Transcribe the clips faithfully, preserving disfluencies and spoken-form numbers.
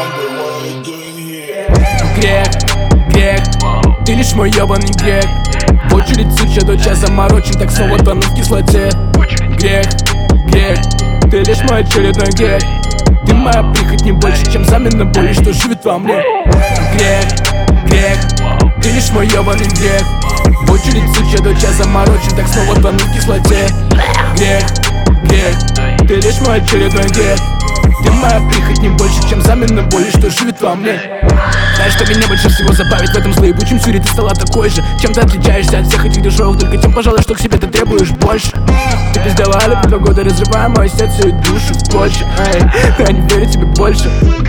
Грех, грех, ты лишь мой ебаный грех. В очередь суча до часа заморочен, так снова тону в кислоте. Грех, грех, ты лишь мой очередной грех. Ты моя прихоть не больше, чем замена боли, что живет во мне. Грех, грех, ты лишь мой ебаный грех. В очередь суча до часа заморочен, так снова тону в кислоте. Грех, грех, ты лишь мой очередной грех. Ты моя прихоть не больше, чем замена боли, что живет во мне. Знаешь, что меня больше всего забавит в этом злоебучем сюре, ты стала такой же. Чем ты отличаешься от всех этих дешевых, только тем, пожалуй, что к себе ты требуешь больше. Ты пиздала любовь два года, разрывая мое сердце и душу в клочья. Я не верю тебе больше.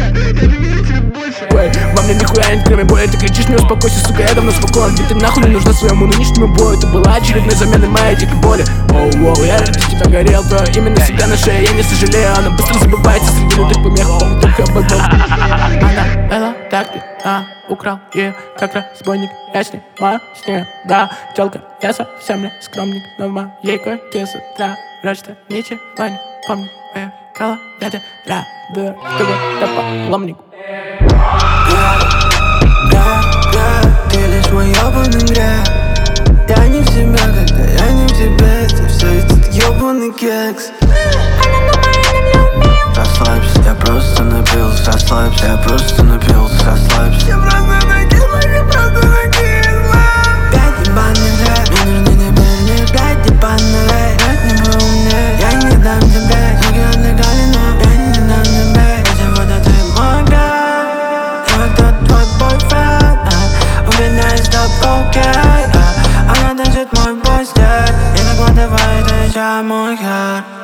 Ой, во мне нихуя нет, кроме боли. Ты кричишь мне успокойся, сука, я давно спокоен. Ведь ты нахуй не нужна своему нынешнему бою. Это была очередной заменой моей дикой боли. Оу-оу, я ради тебя горел, твое имя навсегда на шее. Я не сожалею, оно быстро забывается среди лютых помех. Помню только бэкбэк. Она была так ты, а, украл ее, как разбойник. Я снимаю с нее, да, тёлка. Я совсем не скромник, но в моей квартире с утра рождается ничего не помню. Уехала я тебя радую, чтобы я паломник. Ты лишь мой ебаный грех. Я не в себе, когда я не в тебе. Ты все этот ебаный кекс. Расслабься, я просто напился. Расслабься, я просто напился. Расслабься, я просто накисла, я просто накисла. Пять ебаных лет, мне нужны теперь не пять ебаных лет. Пять не было мне, я не дам тебе. Ноги отвлекали, но я не дам тебе. Я сегодня ты мой грех. Я тот твой бойфренд. У меня есть топ окей. Она танцует мой постель и накладывает еще мой хер.